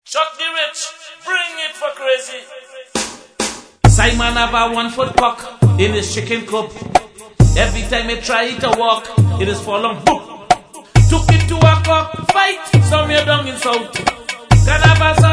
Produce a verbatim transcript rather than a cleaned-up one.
Chuck the Rich, bring it for crazy. Simon have a one foot cock in his chicken coop. Every time he try to walk, it is for long. Boop. Took it to a cock fight, some here down in south. Can have a